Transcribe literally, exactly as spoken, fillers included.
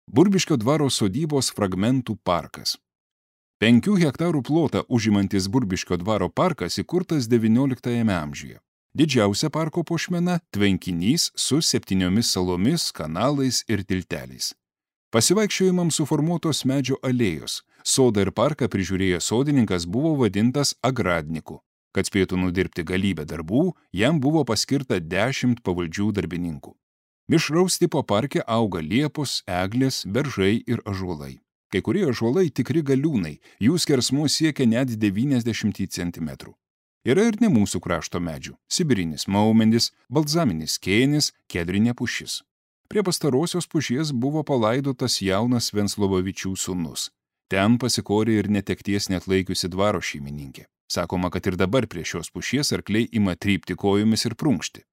Burbiškio dvaro sodybos fragmentų parkas. Penkių hektarų plotą užimantis Burbiškio dvaro parkas įkurtas devynioliktajame amžiuje. Didžiausia parko puošmena – tvenkinys su septyniomis salomis, kanalais ir tilteliais. Pasivaikščiojimams suformuotos medžio alėjos. Sodą ir parką prižiūrėjęs sodininkas buvo vadintas agradniku. Kad spėtų nudirbti galybę darbų, jam buvo paskirta dešimt pavaldžių darbininkų. Mišraus tipo parke auga liepos, eglės, beržai ir ąžuolai. Kai kurie ąžuolai tikri galiūnai, jų skersmuo siekia net devyniasdešimt centimetrų. Yra ir ne mūsų krašto medžių – sibirinis maumedis, balzaminis kėnis, kedrinė pušis. Prie pastarosios pušies buvo palaidotas jaunas Venclovavičių sūnus. Ten pasikorė ir netekties neatlaikiusi dvaro šeimininkė. Sakoma, kad ir dabar prie šios pušies arkliai ima trypti kojomis ir prunkšti.